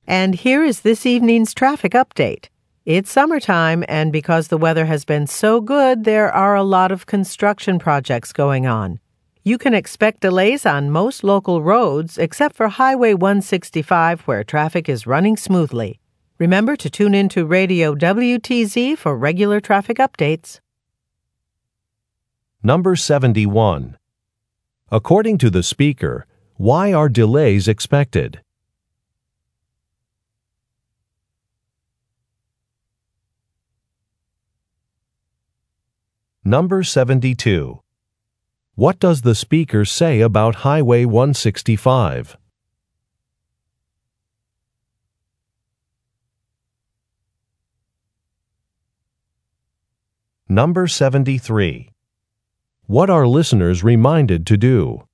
And here is this evening's traffic update. It's summertime, and because the weather has been so good, there are a lot of construction projects going on. You can expect delays on most local roads, except for Highway 165, where traffic is running smoothly. Remember to tune in to Radio WTZ for regular traffic updates. Number 71. According to the speaker, why are delays expected? Number 72. What does the speaker say about Highway 165? Number 73. What are listeners reminded to do?